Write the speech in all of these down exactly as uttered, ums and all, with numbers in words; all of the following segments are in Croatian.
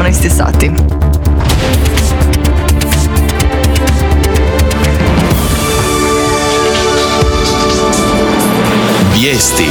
jedanaest sati. Vijesti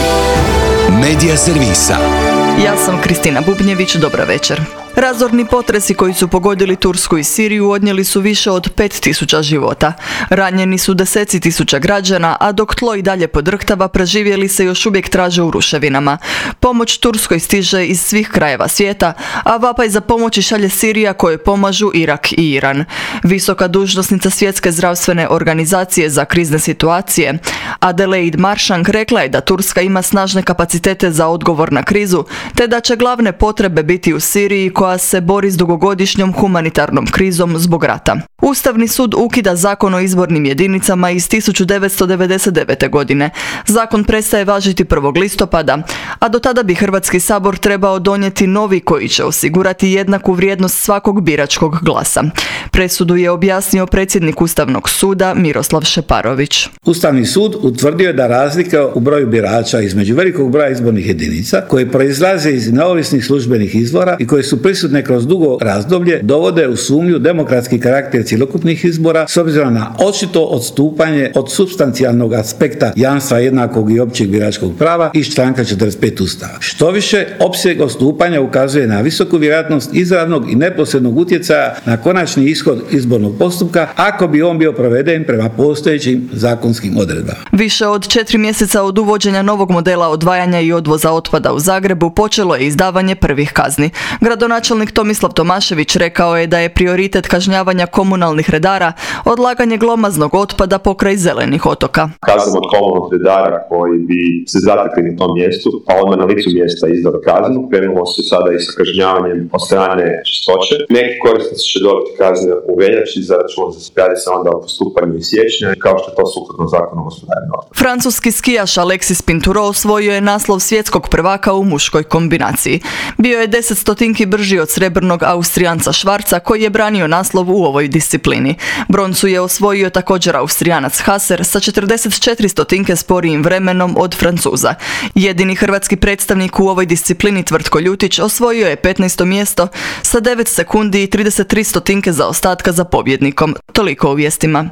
Medija servisa. Ja sam Kristina Bubnjević, dobra večer. Razorni potresi koji su pogodili Tursku i Siriju odnijeli su više od pet tisuća života. Ranjeni su deseci tisuća građana, a dok tlo i dalje podrhtava, preživjeli se još uvijek traže u ruševinama. Pomoć Turskoj stiže iz svih krajeva svijeta, a vapaj za pomoći šalje Sirija kojoj pomažu Irak i Iran. Visoka dužnosnica Svjetske zdravstvene organizacije za krizne situacije, Adelaide Maršang, rekla je da Turska ima snažne kapacitete za odgovor na krizu, te da će glavne potrebe biti u Siriji koja se bori s dugogodišnjom humanitarnom krizom zbog rata. Ustavni sud ukida zakon o izbornim jedinicama iz tisuću devetsto devedeset devete. godine. Zakon prestaje važiti prvog listopada, a do tada bi Hrvatski sabor trebao donijeti novi koji će osigurati jednaku vrijednost svakog biračkog glasa. Presudu je objasnio predsjednik Ustavnog suda Miroslav Šeparović. Ustavni sud utvrdio je da razlika u broju birača između velikog broja izbornih jedinica koje proizlaze iz neovisnih službenih izvora i koje su prisutne kroz dugo razdoblje dovode u sumnju demokratski karakter cjelokupnih izbora s obzirom na očito odstupanje od supstancijalnog aspekta jamstva jednakog i općeg biračkog prava iz članka četrdeset pet Ustava. Što više, opseg odstupanja ukazuje na visoku vjerojatnost izravnog i neposrednog utjecaja na konačni ishod izbornog postupka ako bi on bio proveden prema postojećim zakonskim odredbama. Više od četiri mjeseca od uvođenja novog modela odvajanja i odvoza otpada u Zagrebu počelo je izdavanje prvih kazni. Gradonačelnik Tomislav Tomašević rekao je da je prioritet kažnjavanja komunalnih redara odlaganje glomaznog otpada pokraj zelenih otoka. Kaznom od komunalnog redara koji bi se zatekli na tom mjestu, pa odmah na licu mjesta izdali kaznu. Krenulo se sada i sa kažnjavanjem od strane čistoće. Neki korisnici će dobiti kazne u veljači, zaračun radi se onda o postupanju iz siječnja, kao što je to sukladno zakonu o gospodarenju otpada. Francuski skijaš Alexis Pinturo osvojio je naslov svjetskog prvaka u muškoj kombinaciji. Bio je deset stotinki brži od srebrnog Austrijanca Švarca koji je branio naslov u ovoj disciplini. Broncu je osvojio također Austrijanac Haser sa četrdeset četiri stotinke sporijim vremenom od Francuza. Jedini hrvatski predstavnik u ovoj disciplini Tvrtko Ljutić osvojio je petnaesto mjesto sa devet sekundi i trideset tri stotinke zaostatka za pobjednikom. Toliko u vijestima.